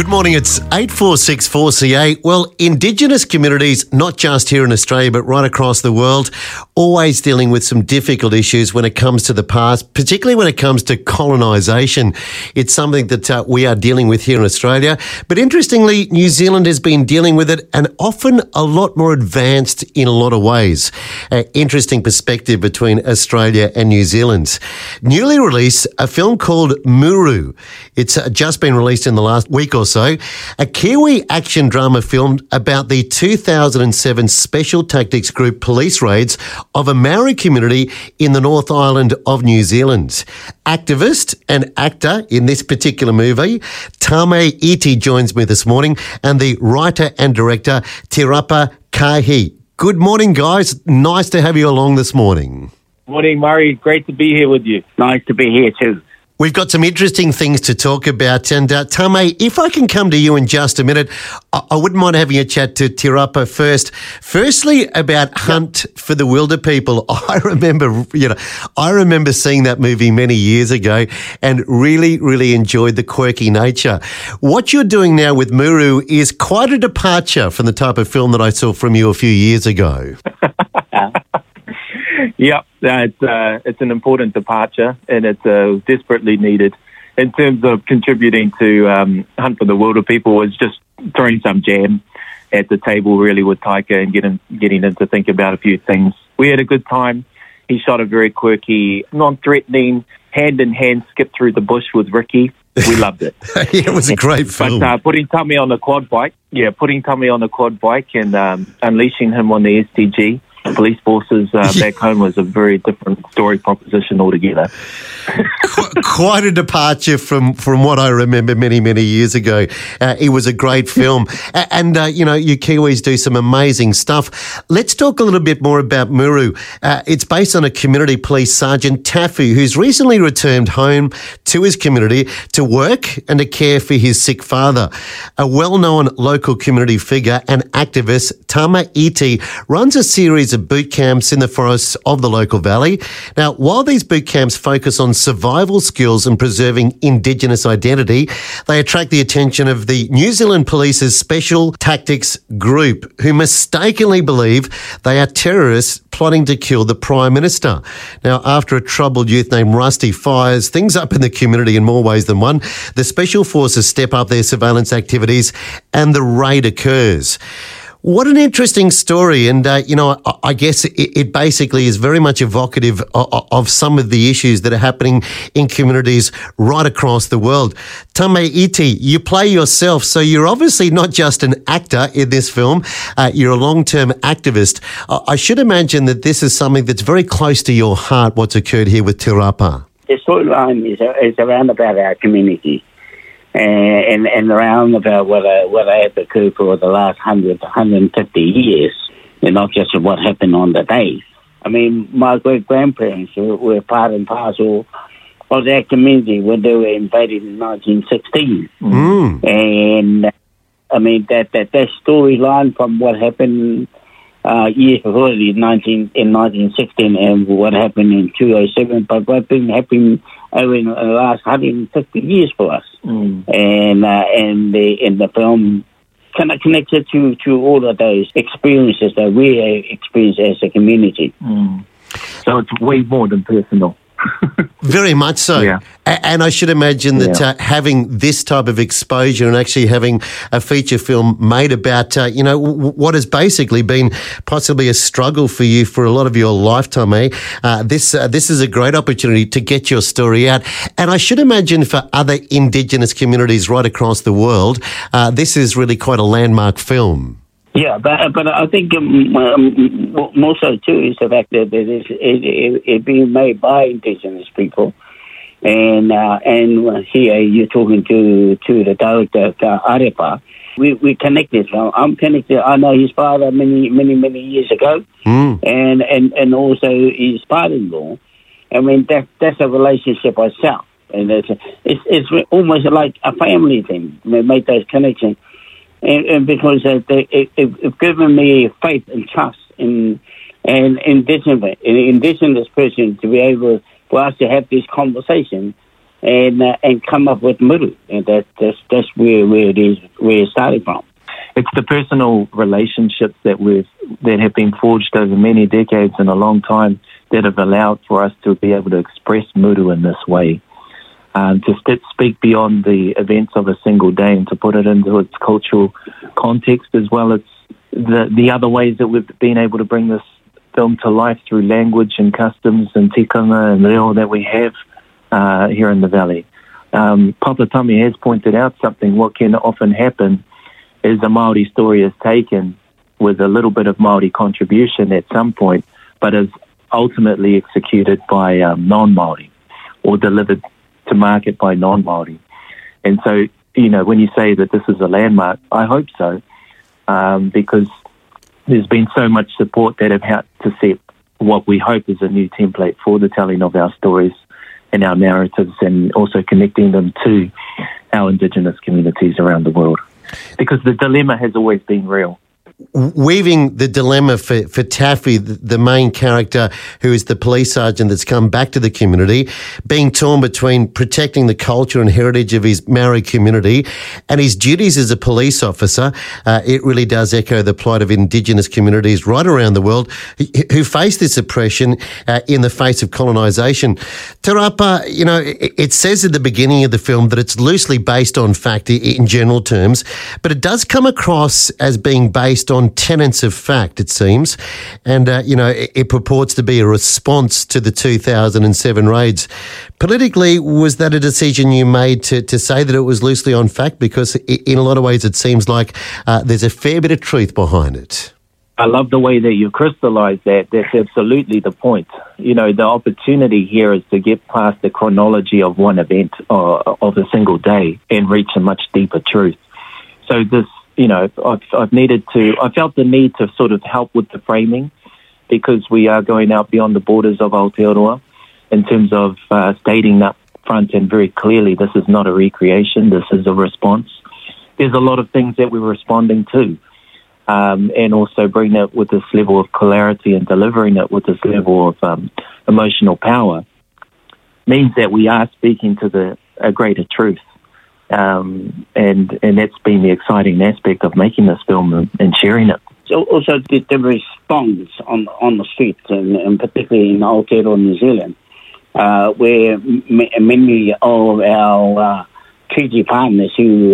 Good morning, it's 8464CA. Well, Indigenous communities, not just here in Australia, but right across the world, always dealing with some difficult issues when it comes to the past, particularly when it comes to colonisation. It's something that we are dealing with here in Australia. But interestingly, New Zealand has been dealing with it and often a lot more advanced in a lot of ways. Interesting perspective between Australia and New Zealand. Newly released, a film called Muru. It's just been released in the last week or so, a Kiwi action drama film about the 2007 Special Tactics Group police raids of a Maori community in the North Island of New Zealand. Activist and actor in this particular movie, Tame Iti joins me this morning, and the writer and director, Tirapa Kahi. Good morning, guys. Nice to have you along this morning. Morning, Murray. Great to be here with you. Nice to be here too. We've got some interesting things to talk about. And Tame, if I can come to you in just a minute, I wouldn't mind having a chat to Tirapa first. Firstly, about Hunt for the Wilder People. I remember seeing that movie many years ago and really enjoyed the quirky nature. What you're doing now with Muru is quite a departure from the type of film that I saw from you a few years ago. Yep, it's an important departure, and it's desperately needed. In terms of contributing to Hunt for the Wilder People, was just throwing some jam at the table really with Taika and getting him to think about a few things. We had a good time. He shot a very quirky, non-threatening, hand-in-hand skip through the bush with Ricky. We loved it. It was a great film. But putting Tommy on the quad bike and unleashing him on the STG, police forces back home, was a very different story proposition altogether. Quite a departure from what I remember many years ago. It was a great film. And, you Kiwis do some amazing stuff. Let's talk a little bit more about Muru. It's based on a community police sergeant, Tafu, who's recently returned home to his community to work and to care for his sick father. A well-known local community figure and activist, Tame Iti, runs a series of boot camps in the forests of the local valley. Now, while these boot camps focus on survival skills and preserving Indigenous identity, they attract the attention of the New Zealand Police's Special Tactics Group, who mistakenly believe they are terrorists plotting to kill the Prime Minister. Now, after a troubled youth named Rusty fires things up in the community in more ways than one, the Special Forces step up their surveillance activities and the raid occurs. What an interesting story. And, I guess it basically is very much evocative of some of the issues that are happening in communities right across the world. Tame Iti, you play yourself, so you're obviously not just an actor in this film. You're a long-term activist. I should imagine that this is something that's very close to your heart, what's occurred here with Tirapa. The storyline is around about our community. And around about what has occurred for the last 100 to 150 years, and not just what happened on the day. I mean, my great-grandparents were part and parcel of that community when they were invaded in 1916. And, I mean, that storyline from what happened years before in 1916 and what happened in 2007, but what's been happening over in the last 150 years for us. And the film kind of connected to all of those experiences that we experience as a community. So it's way more than personal. Very much so. Yeah. And I should imagine that having this type of exposure and actually having a feature film made about, what has basically been possibly a struggle for you for a lot of your lifetime, this is a great opportunity to get your story out. And I should imagine for other Indigenous communities right across the world, this is really quite a landmark film. Yeah, but I think more so too is the fact that it being made by Indigenous people, and here you're talking to the director Arepa. We connected. I'm connected. I know his father many years ago, and also his father-in-law. I mean that's a relationship itself, and it's almost like a family thing. We make those connections. And because it's given me faith and trust in indigenous person to be able for us to have this conversation and come up with muru. And that's where it started from. It's the personal relationships that have been forged over many decades and a long time that have allowed for us to be able to express muru in this way. To speak beyond the events of a single day and to put it into its cultural context, as well as the other ways that we've been able to bring this film to life through language and customs and tikanga and reo that we have here in the valley. Papa Tommy has pointed out something. What can often happen is a Māori story is taken with a little bit of Māori contribution at some point, but is ultimately executed by non-Māori or delivered to market by non-Māori. And so, when you say that this is a landmark, I hope so, because there's been so much support that have helped to set what we hope is a new template for the telling of our stories and our narratives, and also connecting them to our Indigenous communities around the world. Because the dilemma has always been real. Weaving the dilemma for Taffy, the main character, who is the police sergeant that's come back to the community, being torn between protecting the culture and heritage of his Maori community and his duties as a police officer. It really does echo the plight of Indigenous communities right around the world who face this oppression in the face of colonisation. Te Rapa, it says at the beginning of the film that it's loosely based on fact in general terms, but it does come across as being based on tenets of fact, it seems. And, it purports to be a response to the 2007 raids. Politically, was that a decision you made to say that it was loosely on fact? Because in a lot of ways it seems like there's a fair bit of truth behind it. I love the way that you crystallize that. That's absolutely the point. The opportunity here is to get past the chronology of one event or of a single day and reach a much deeper truth. So this, I felt the need to sort of help with the framing, because we are going out beyond the borders of Aotearoa in terms of stating up front and very clearly, this is not a recreation, this is a response. There's a lot of things that we're responding to, and also bringing it with this level of clarity and delivering it with this level of emotional power means that we are speaking to a greater truth. And that's been the exciting aspect of making this film and sharing it. So also the response on the streets, and particularly in Aotearoa, New Zealand, where many of our treaty partners who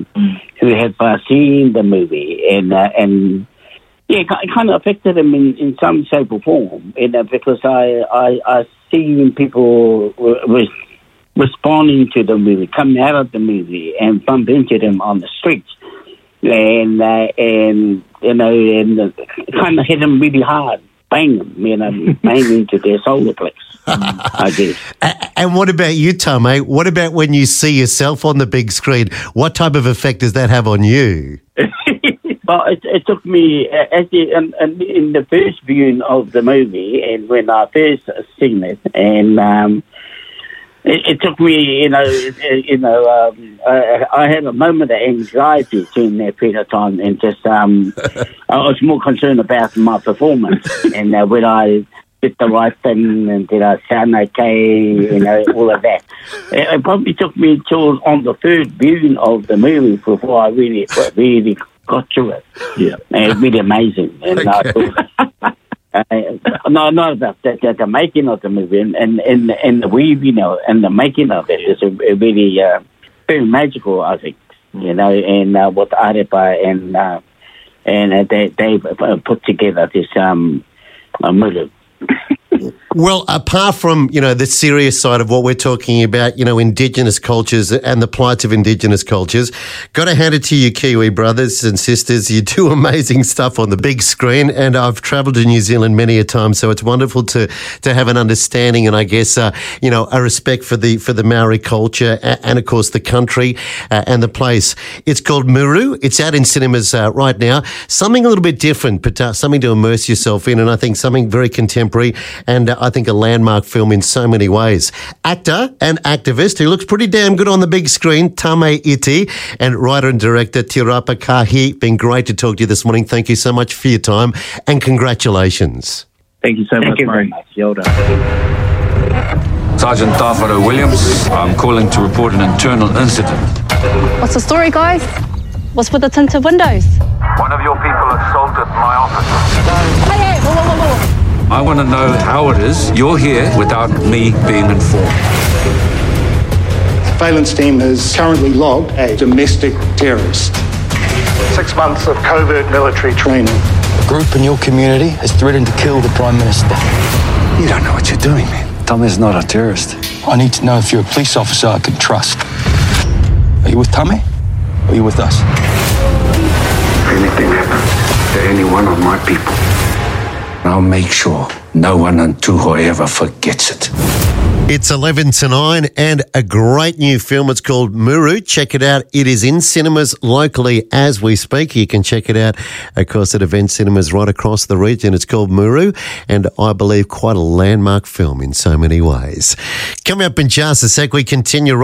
have seen the movie and it kind of affected them in some shape or form, because I see people responding to the movie, coming out of the movie, and bump into them on the streets, and kind of hit them really hard, bang them, bang into their solar plex, I guess. And what about you, Tame? What about when you see yourself on the big screen? What type of effect does that have on you? Well, it took me, in the first viewing of the movie, and when I first seen it, and it took me, I had a moment of anxiety during that period of time, and just I was more concerned about my performance and when I did the right thing and did I sound okay, all of that. It probably took me till on the third viewing of the movie before I really got to it. Yeah, and it's really amazing. And okay. No, not about the making of the movie and the weaving and the making of it is really very magical, I think. And what Arepa and they put together this movie. Well, apart from, the serious side of what we're talking about, Indigenous cultures and the plights of Indigenous cultures, got to hand it to you, Kiwi brothers and sisters. You do amazing stuff on the big screen, and I've travelled to New Zealand many a time, so it's wonderful to have an understanding and I guess, a respect for the Maori culture and of course the country and the place. It's called Muru. It's out in cinemas right now. Something a little bit different, but something to immerse yourself in, and I think something very contemporary and I think a landmark film in so many ways. Actor and activist who looks pretty damn good on the big screen, Tame Iti, and writer and director Te Rapa Kahi. Been great to talk to you this morning. Thank you so much for your time and congratulations. Thank you so much, Thank you very much. Yoda. Sergeant Tafaro Williams. I'm calling to report an internal incident. What's the story, guys? What's with the tinted windows? One of your people assaulted my officer. Hey, whoa. I want to know how it is you're here without me being informed. The surveillance team has currently logged a domestic terrorist. 6 months of covert military training. A group in your community has threatened to kill the Prime Minister. You don't know what you're doing, man. Tommy's not a terrorist. I need to know if you're a police officer I can trust. Are you with Tommy? Or are you with us? If anything happens to any one of my people, I'll make sure no one in Tuhoe ever forgets it. It's 11 to 9 and a great new film. It's called Muru. Check it out. It is in cinemas locally as we speak. You can check it out, of course, at event cinemas right across the region. It's called Muru, and I believe quite a landmark film in so many ways. Coming up in just a sec, we continue.